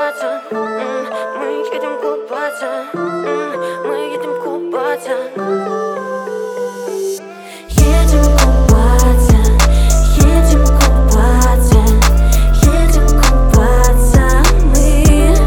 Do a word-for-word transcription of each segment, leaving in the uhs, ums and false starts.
купаться, мы едем купаться, мы едем купаться. Едем купаться, едем купаться, едем купаться мы.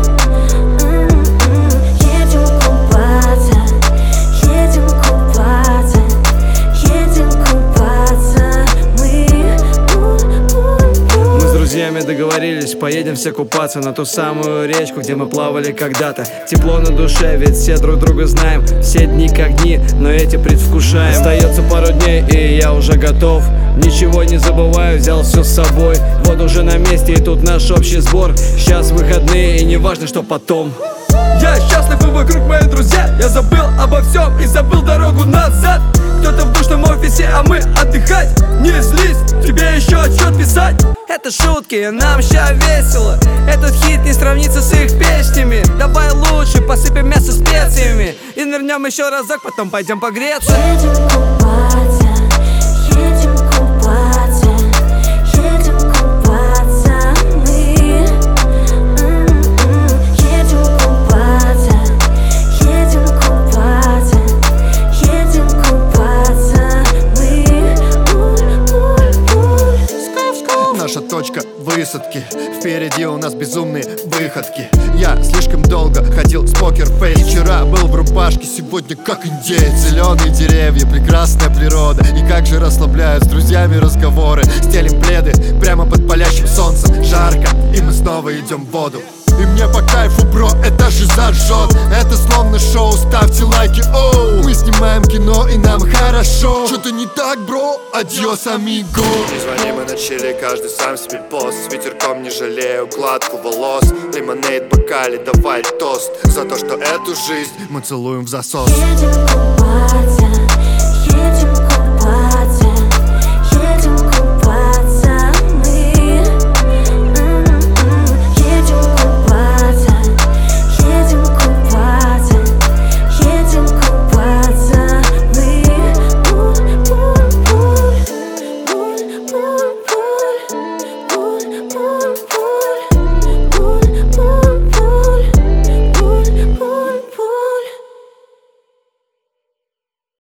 Едем купаться, едем купаться, едем купаться мы. Мы с друзьями договорились, поедем все купаться на ту самую речку, где мы плавали когда-то. Тепло на душе, ведь все друг друга знаем. Все дни как дни, но эти предвкушаем. Остается пару дней, и я уже готов. Ничего не забываю, взял все с собой. Вот уже на месте, и тут наш общий сбор. Сейчас выходные, и не важно, что потом. Я счастлив, и вокруг мои друзья. Я забыл обо всем и забыл дорогу назад. Кто-то в душном офисе, а мы отдыхать. Не злись, тебе еще отчет писать. Это шутки, нам ща весело. Этот хит не сравнится с их песнями. Давай лучше посыпем мясо специями и нырнем еще разок, потом пойдем погреться. Едем купаться, едем купаться, едем купаться мы. Едем купаться, едем купаться, едем купаться мы. Наша точка высадки, впереди у нас безумные выходки. Я слишком долго ходил с покер-фейс. Вчера был в рубашке, сегодня как индеец. Зеленые деревья, прекрасная природа. И как же расслабляют с друзьями разговоры. Стелим пледы прямо под палящим солнцем. Жарко, и мы снова идем в воду. И мне по кайфу, бро, это же зажжет. Это словно шоу, ставьте лайки, оу. Мы снимаем кино и нам хорошо. Что-то не так, бро, адьос, амиго. Не звони, мы на чили, каждый сам себе босс. С ветерком не жалею укладку волос. Лимонейд в бокале, давай тост за то, что эту жизнь мы целуем в засос. Едем купаться.